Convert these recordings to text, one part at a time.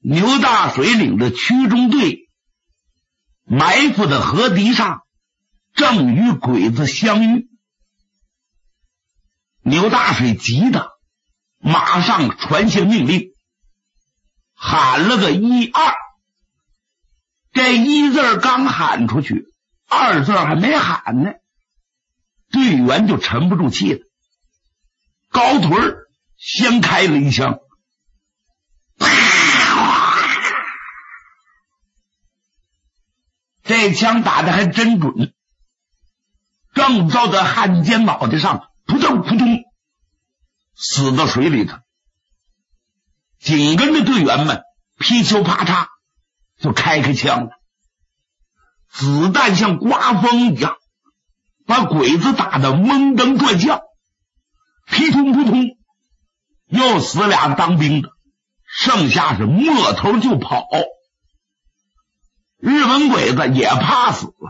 牛大水领着区中队埋伏的河堤上，正与鬼子相遇。牛大水急的马上传下命令，喊了个1、2，这1字刚喊出去，2字还没喊呢，队员就沉不住气了，高腿先开了一枪，这枪打得还真准，正照在汉奸脑袋上，扑通扑通死到水里头。紧跟着队员们噼秋啪嚓就开枪了，子弹像刮风一样把鬼子打得蒙登转向，噼通扑通又死俩当兵的，剩下是摸头就跑。日本鬼子也怕死了，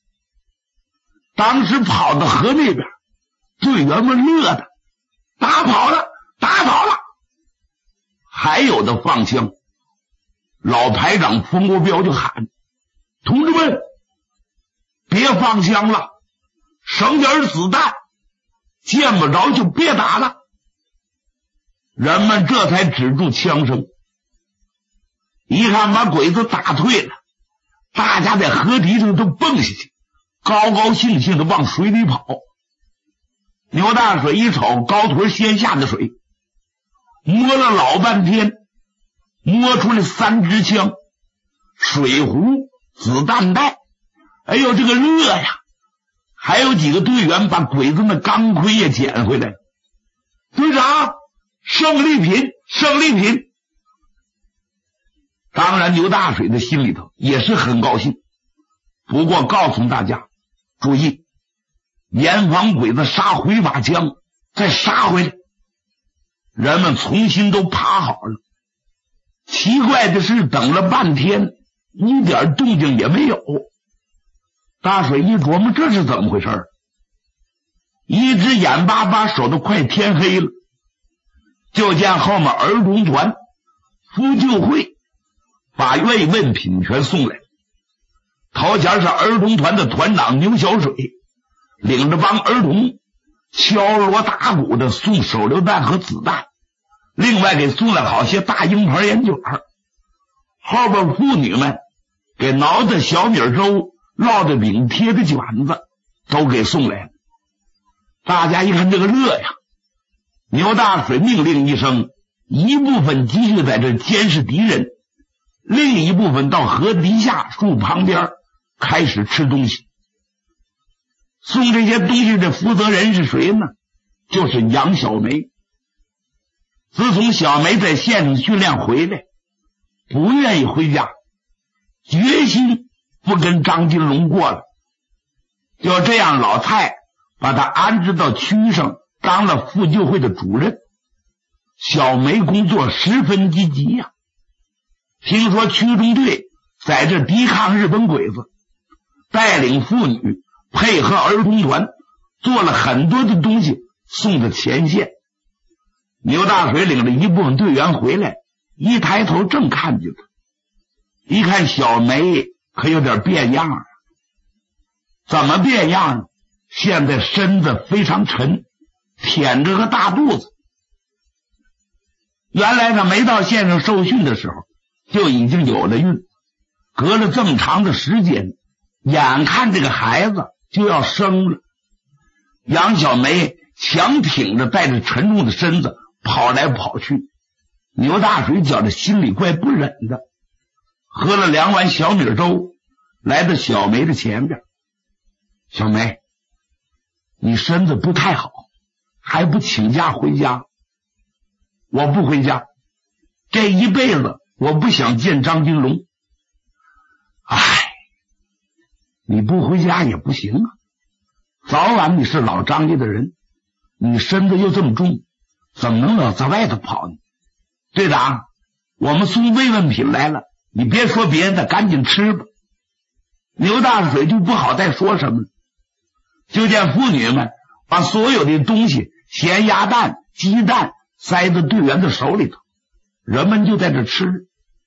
当时跑到河那边，队员们乐的打跑了，打跑了，还有的放枪。老排长冯国彪就喊：同志们别放枪了，省点子弹，见不着就别打了。人们这才止住枪声，一看把鬼子打退了，大家在河堤上都蹦下去，高高兴兴的往水里跑。牛大水一瞅高腿先下的水，摸了老半天，摸出来3支枪、水壶、子弹袋，哎呦这个热呀！还有几个队员把鬼子的钢盔也捡回来了。队长，胜利品，胜利品！当然牛大水的心里头也是很高兴，不过告诉大家注意，严防鬼子杀回马枪再杀回来。人们重新都爬好了，奇怪的是等了半天一点动静也没有。大水一琢磨这是怎么回事，一只眼巴巴守得快天黑了，就见后面儿童团夫救会把慰问品全送来，头前是儿童团的团长牛小水，领着帮儿童敲锣打鼓的送手榴弹和子弹，另外给送了好些大鹰牌烟卷，后边妇女们给熬的小米粥、烙的饼、贴的卷子都给送来了。大家一看这个乐呀，牛大水命令一声，一部分继续在这监视敌人，另一部分到河堤下树旁边开始吃东西。送这些东西的负责人是谁呢？就是杨小梅。自从小梅在县上训练回来，不愿意回家，决心不跟张金龙过了。就这样，老蔡把他安置到区上当了妇救会的主任。小梅工作十分积极呀，听说区中队在这抵抗日本鬼子，带领妇女配合儿童团做了很多的东西送到前线。牛大水领着一部分队员回来，一抬头正看见他，一看小梅可有点变样了。怎么变样呢？现在身子非常沉，腆着个大肚子。原来他没到县上受训的时候就已经有了孕，隔了这么长的时间，眼看这个孩子就要生了。杨小梅强挺着带着沉重的身子跑来跑去，牛大水觉得心里怪不忍的，喝了2碗小米粥，来到小梅的前边。小梅，你身子不太好，还不请假回家？我不回家，这一辈子我不想见张金龙。唉，你不回家也不行啊，早晚你是老张家的人，你身子又这么重，怎么能老在外头跑呢？队长，我们送慰问品来了，你别说别的，赶紧吃吧。牛大水就不好再说什么了，就见妇女们把所有的东西，咸鸭蛋、鸡蛋塞到队员的手里头，人们就在这吃。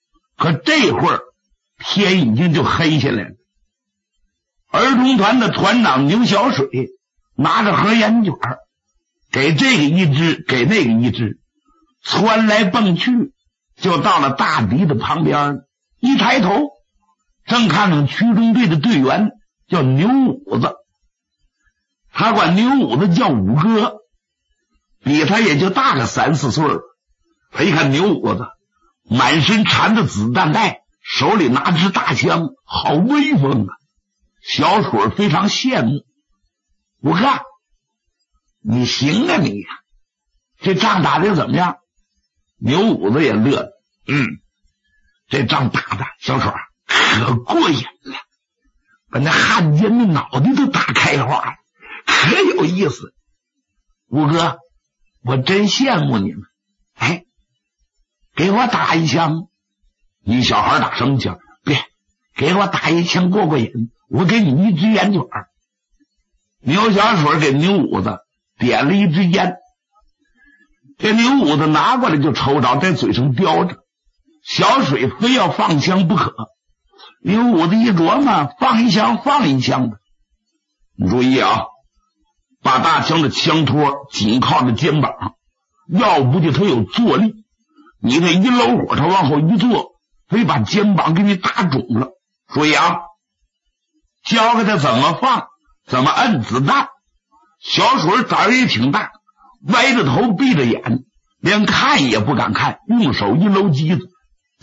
可这会儿天已经就黑下来了。儿童团的团长牛小水拿着盒烟卷，给这个一支，给那个一支，窜来蹦去，就到了大敌的旁边。一抬头，正看到区中队的队员叫牛五子，他管牛五子叫五哥，比他也就大个3、4岁。他一看牛五子满身缠着子弹带，手里拿支大枪，好威风啊！小水非常羡慕。五哥，你行啊你呀！这仗打得怎么样？牛五子也乐了，这仗打的小水可过瘾了，把那汉奸的脑袋都打开花了，可有意思。五哥，我真羡慕你们。哎，给我打一枪。你小孩打什么枪？别，给我打一枪过过瘾，我给你一支烟卷。牛小水给牛五子点了一支烟，这牛五子拿过来就抽着，在嘴上叼着。小水非要放枪不可，牛五子一琢磨，放一枪放一枪的。你注意啊，把大枪的枪托紧靠着肩膀，要不就他有坐力，你这一搂火他往后一坐，非把肩膀给你打肿了。注意啊，教给他怎么放，怎么摁子弹。小水胆儿也挺大，歪着头闭着眼，连看也不敢看，用手一搂机子，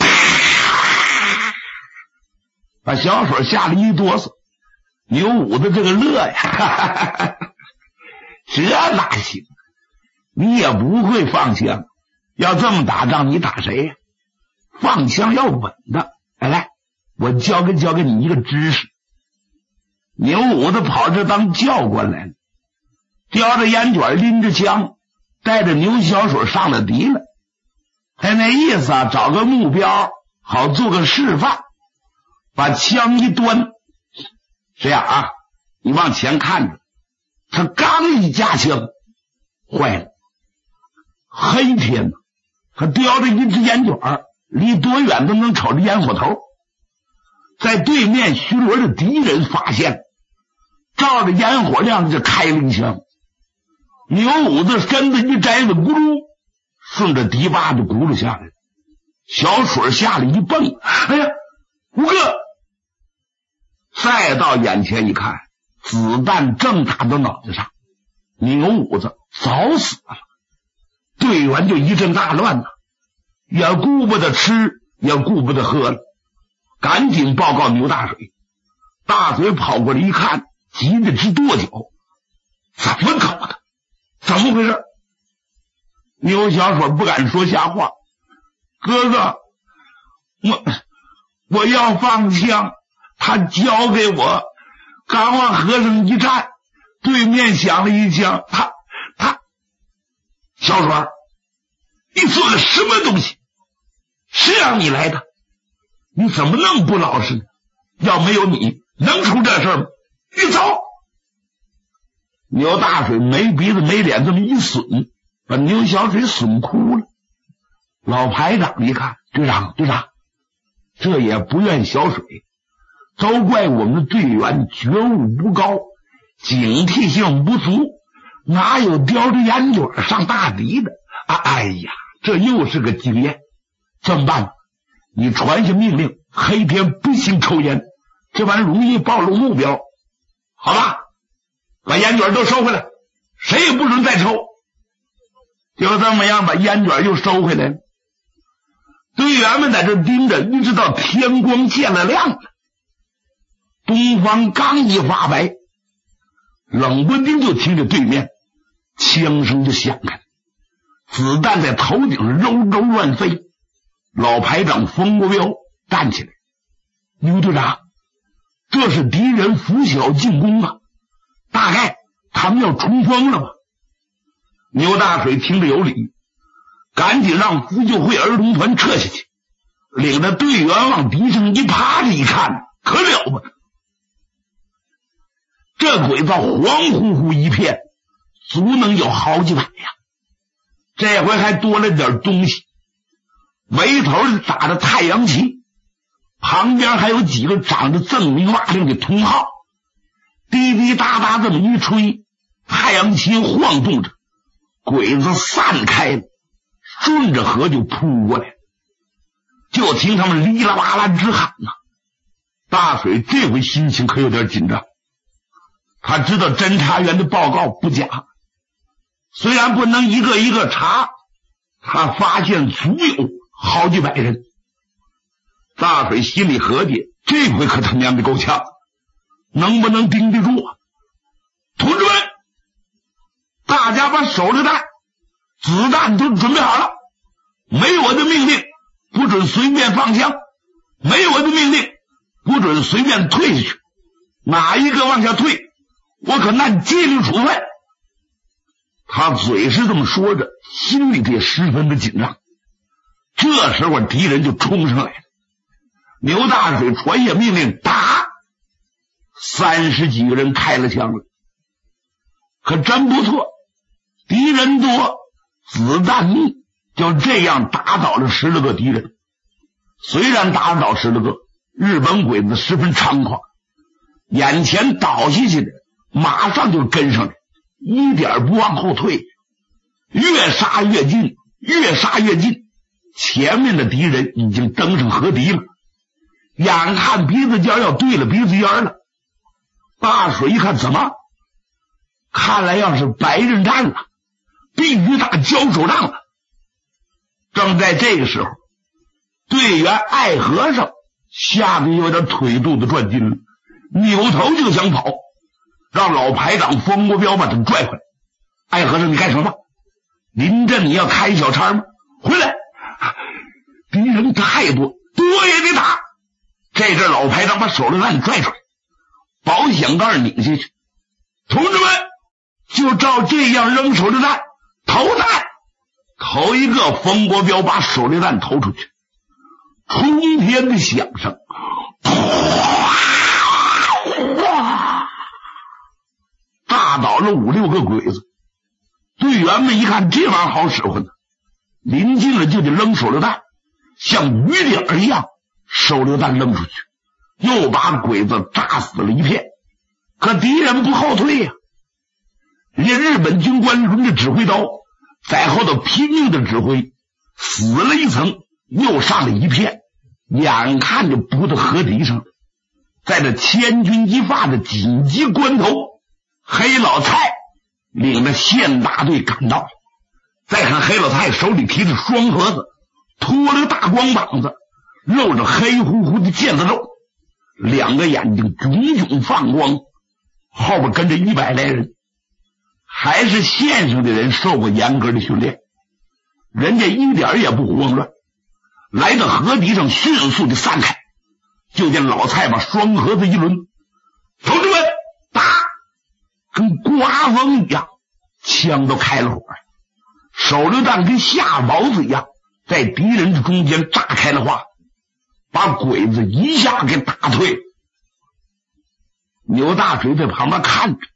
把小水吓了一哆嗦。牛五子这个乐呀，这哪行？你也不会放枪，要这么打仗你打谁呀？放枪要稳的。来，我教给你一个知识。牛五子跑这当教官来了，叼着烟卷，拎着枪，带着牛小水上了敌了。他那意思啊，找个目标好做个示范。把枪一端，这样啊，你往前看着，他刚一架枪，坏了，黑天他叼着一支烟卷，离多远都能瞅着烟火头。在对面巡逻的敌人发现，照着烟火亮就开了一枪。牛五子身子一摘子，咕噜顺着敌把子轱辘下来。小水吓了一蹦，哎呀，五哥！再到眼前一看，子弹正打到脑袋上，牛五子早死了。队员就一阵大乱了，也顾不得吃，也顾不得喝了，赶紧报告牛大水。大嘴跑过来一看，急得直跺脚，怎么搞的？怎么回事？牛小水不敢说瞎话，哥哥，我要放枪，他交给我，刚往河上一站，对面响了一枪，他小水，你做的什么东西？是让你来的，你怎么那么不老实呢？要没有你，能出这事吗？你走！牛大水没鼻子没脸这么一损，把牛小水损哭了。老排长一看，队长，这也不怨小水，都怪我们的队员觉悟不高，警惕性不足，哪有叼着烟卷上大敌的？哎呀，这又是个经验。这么办？你传下命令，黑天不行抽烟，这玩意容易暴露目标。好吧，把烟卷都收回来，谁也不准再抽。就这么样，把烟卷又收回来了。队员们在这盯着，一直到天光见了亮了。东方刚一发白，冷不丁就听着对面枪声就响开了，子弹在头顶上柔柔乱飞。老排长冯国彪站起来，牛队长，这是敌人拂晓进攻啊，大概他们要冲锋了吧？牛大水听着有理，赶紧让扶救会儿童团撤下去，领着队员往敌上一趴着一看，可了不得，这鬼道黄乎乎一片，足能有好几百呀。这回还多了点东西，围头打着太阳旗， 旁边还有几个长着锃明瓦亮的铜号，滴滴答答这么一吹，太阳旗晃动着，鬼子散开了，顺着河就扑过来，就听他们哩啦啦啦直喊呐。大水这回心情可有点紧张，他知道侦查员的报告不假，虽然不能一个一个查，他发现足有好几百人。大水心里合计，这回可他娘的够呛，能不能盯得住啊？同志们，大家把手榴弹、子弹都准备好了，没有我的命令不准随便放枪，没有我的命令不准随便退下去，哪一个往下退，我可按纪律处分。他嘴是这么说着，心里也十分的紧张。这时候敌人就冲上来了，牛大水传下命令，打！30几个人开了枪了，可真不错，敌人多，子弹密，就这样打倒了10来个敌人。虽然打倒10来个，日本鬼子十分猖狂，眼前倒下去的马上就跟上来，一点不往后退，越杀越近，越杀越近。前面的敌人已经登上河堤了，眼看鼻子尖要对了鼻子尖了。大水一看，怎么？看来要是白刃战了，必须打交手仗了。正在这个时候，队员艾和尚吓得有点腿肚子转筋了，扭头就想跑，让老排长冯国彪把他拽回来。艾和尚，你干什么？临阵你要开小差吗？回来！敌人太多，多也得打。这阵老排长把手榴弹拽出来，保险盖拧下去，同志们就照这样扔手榴弹，投弹。头一个冯国彪把手榴弹投出去，冲天的响声，炸倒了5、6个鬼子。队员们一看这玩意儿好使唤呢，临近了就得扔手榴弹，像雨点一样，手榴弹扔出去，又把鬼子炸死了一片。可敌人不后退呀，人家日本军官抡着指挥刀在后头拼命的指挥，死了一层又上了一片，眼看就扑到河堤上了。在这千钧一发的紧急关头，黑老蔡领着县大队赶到。再看黑老蔡手里提着双盒子，拖了个大光膀子，露着黑乎乎的腱子肉，2个眼睛炯炯放光，后边跟着100来人，还是县上的人受过严格的训练，人家一点也不慌乱，来到河堤上迅速的散开。就见老蔡把双盒子一抡，同志们打！跟刮风一样，枪都开了火，手榴弹跟下雹子一样在敌人的中间炸开了花，把鬼子一下给打退。牛大水在旁边看着，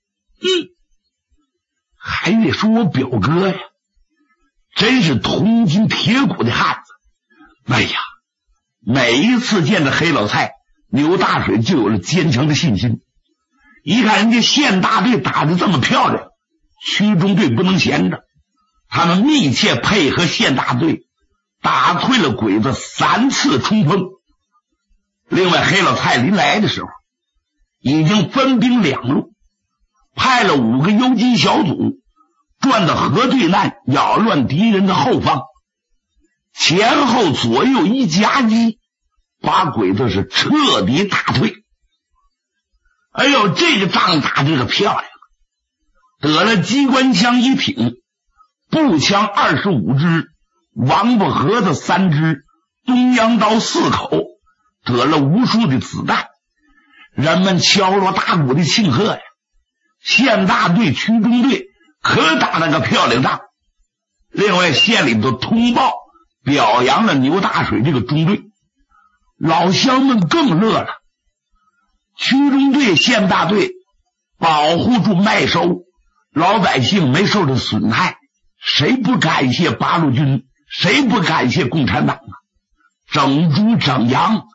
还得说我表哥呀，真是铜筋铁骨的汉子。哎呀，每一次见着黑老蔡，牛大水就有了坚强的信心。一看人家县大队打得这么漂亮，区中队不能闲着，他们密切配合县大队，打退了鬼子3次冲锋。另外黑老蔡临来的时候已经分兵2路，派了5个游击小组转到河对岸，扰乱敌人的后方，前后左右一夹击，把鬼子是彻底打退。哎呦，这个仗打这个漂亮，得了机关枪1挺，步枪25支，王八盒子3支，东洋刀4口，得了无数的子弹，人们敲锣打鼓的庆贺呀！县大队、区中队可打了个漂亮仗。另外县里头通报表扬了牛大水这个中队，老乡们更乐了。区中队、县大队保护住麦收，老百姓没受到损害，谁不感谢八路军，谁不感谢共产党啊？整猪整羊，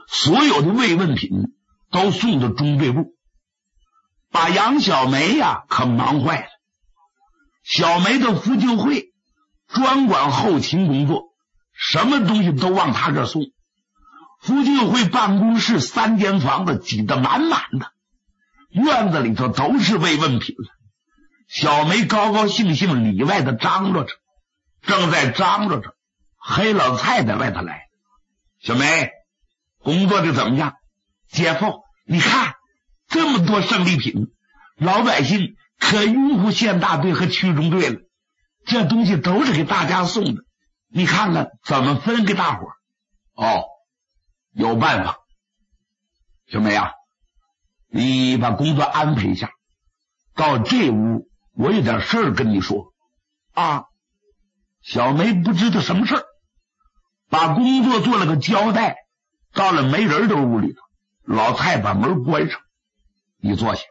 所有的慰问品都送到中队部，把杨小梅呀可忙坏了。小梅的扶救会专管后勤工作，什么东西都往他这送。扶救会办公室3间房子挤得满满的，院子里头都是慰问品了。小梅高高兴兴里外的张罗着，正在张罗着，黑老蔡在外头来。小梅，工作的怎么样？姐夫，你看这么多胜利品，老百姓可拥护县大队和区中队了，这东西都是给大家送的，你看看怎么分给大伙儿？哦，有办法。小梅啊，你把工作安排一下，到这屋我有点事儿跟你说啊。小梅不知道什么事儿，把工作做了个交代，到了没人的屋里头，老蔡把门关上，你坐下。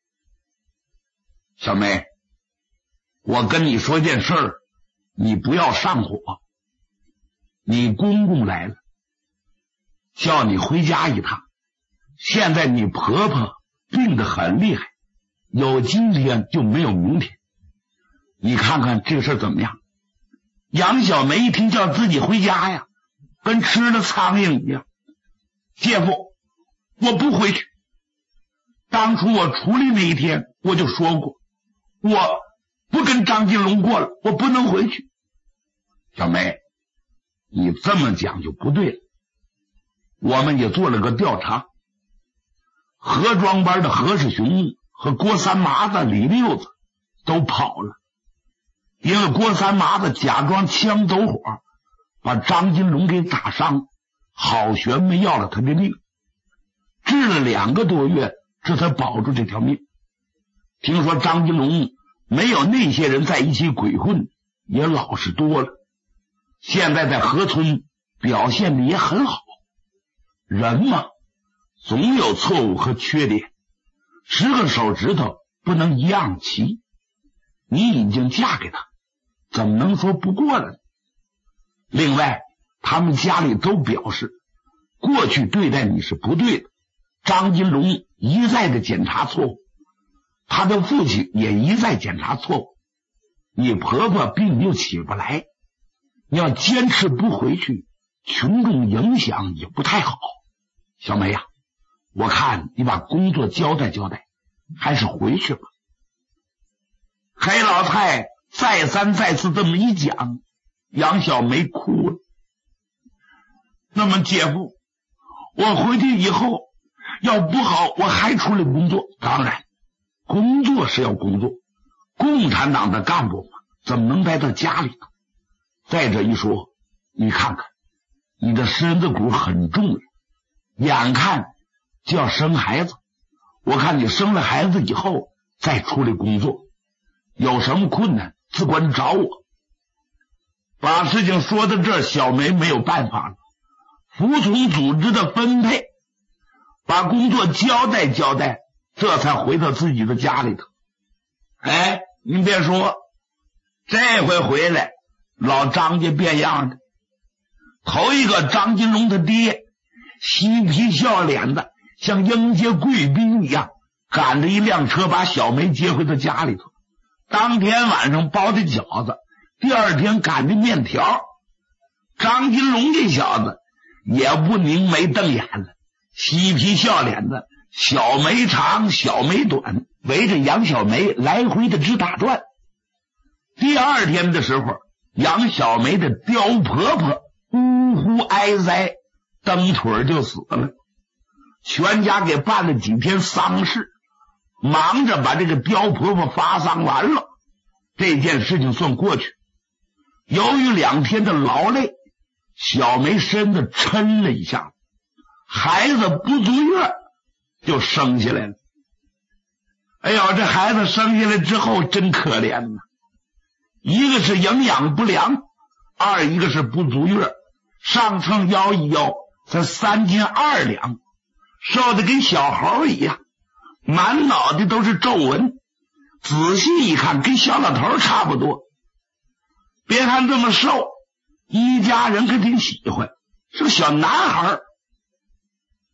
小梅，我跟你说件事儿，你不要上火。你公公来了，叫你回家一趟。现在你婆婆病得很厉害，有今天就没有明天。你看看这事怎么样？杨小梅一听叫自己回家呀，跟吃了苍蝇一样。姐夫，我不回去。当初我出来那一天我就说过，我不跟张金龙过了，我不能回去。小梅，你这么讲就不对了。我们也做了个调查，何庄班的何世雄和郭三麻子、李六子都跑了，因为郭三麻子假装枪走火，把张金龙给打伤，好悬没要了他的命，治了2个多月，这才保住这条命。听说张金龙没有那些人在一起鬼混，也老实多了，现在在河村表现的也很好。人嘛，总有错误和缺点，10个手指头不能一样齐。你已经嫁给他，怎么能说不过了呢？另外，他们家里都表示，过去对待你是不对的。张金龙一再的检查错误，他的父亲也一再检查错误。你婆婆病又起不来，你要坚持不回去，群众影响也不太好。小梅呀，我看你把工作交代交代，还是回去吧。黑老太再三再次这么一讲，杨小梅哭了。那么姐夫，我回去以后要不好我还出来工作。当然工作是要工作，共产党的干部怎么能待到家里头？再者一说，你看看你的身子骨很重了，眼看就要生孩子，我看你生了孩子以后再出来工作，有什么困难自管找我。把事情说到这儿，小梅没有办法了，服从组织的分配，把工作交代交代，这才回到自己的家里头。哎，您别说，这回回来老张家变样的。头一个张金龙他爹嬉皮笑脸的，像迎接贵宾一样，赶着一辆车把小梅接回到家里头。当天晚上包的饺子，第二天赶的面条。张金龙这小子也不凝眉瞪眼了，嬉皮笑脸的，小梅长小梅短，围着杨小梅来回的直打转。第二天的时候，杨小梅的刁婆婆呜呼哀哉，蹬腿就死了。全家给办了几天丧事，忙着把这个刁婆婆发丧完了，这件事情算过去。由于2天的劳累，小梅身子抻了一下，孩子不足月就生下来了。哎呦，这孩子生下来之后真可怜呐，一个是营养不良，二一个是不足月，上称腰一腰才3斤2两，瘦得跟小猴一样，满脑袋都是皱纹，仔细一看跟小老头差不多。别看这么瘦，一家人可挺喜欢，是个小男孩。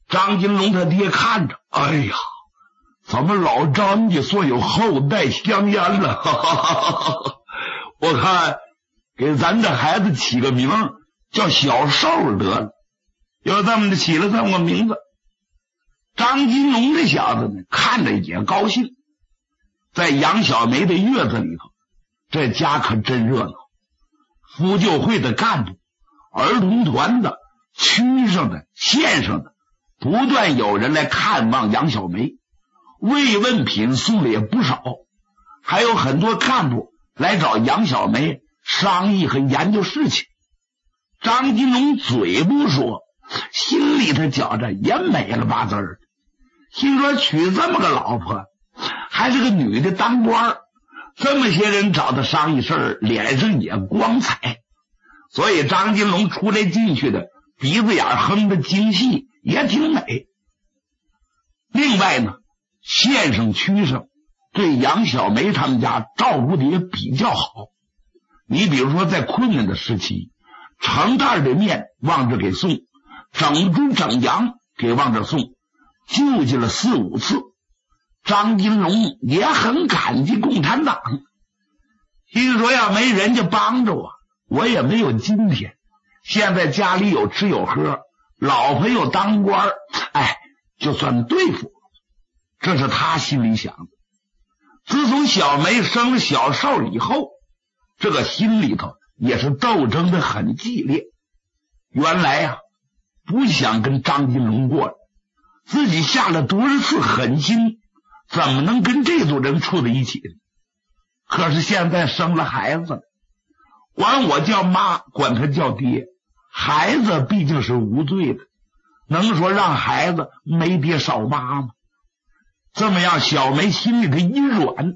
张金龙他爹看着，哎呀，咱们老张家算有后代香烟了，哈哈哈哈，我看给咱这孩子起个名叫小寿得了，就这么的起了这么个名字。张金龙这小子呢，看着也高兴。在杨小梅的月子里头，这家可真热闹，妇救会的干部、儿童团的、区上的、县上的，不断有人来看望杨小梅，慰问品送的也不少，还有很多干部来找杨小梅商议和研究事情。张金龙嘴不说，心里头觉着也美了吧滋儿，心说娶这么个老婆，还是个女的当官，这么些人找他商议事儿，脸上也光彩。所以张金龙出来进去的鼻子眼哼的精细，也挺美。另外呢，县上区上对杨小梅他们家照顾的也比较好。你比如说在困难的时期，成袋的面往这给送，整猪整羊给往这送，救济了4、5次。张金龙也很感激共产党，心说要没人家帮着我也没有今天。现在家里有吃有喝，老婆又当官，就算对付。这是他心里想的。自从小梅生了小寿以后，这个心里头也是斗争的很激烈。原来不想跟张金龙过了，自己下了多少次狠心，怎么能跟这组人处在一起呢？可是现在生了孩子了，管我叫妈，管他叫爹，孩子毕竟是无罪的，能说让孩子没爹少妈吗？这么样，小梅心里头一软，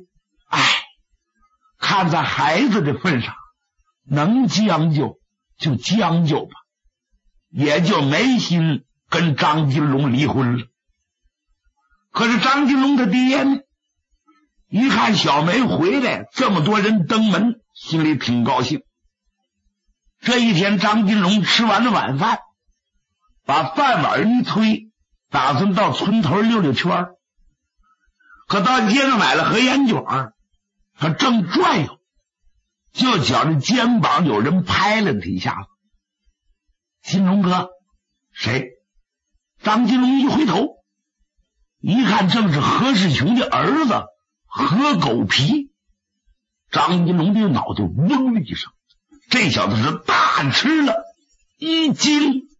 看在孩子的份上，能将就就将就吧，也就没心跟张金龙离婚了。可是张金龙他爹呢，一看小梅回来，这么多人登门，心里挺高兴。这一天，张金龙吃完了晚饭，把饭碗一推，打算到村头溜溜圈。可到街上买了盒烟卷，他正转悠，就觉着肩膀有人拍了他一下子。金龙哥，谁？张金龙一回头，一看正是何世雄的儿子何狗皮。张金龙的脑袋嗡的一声，这小子是大吃了一惊。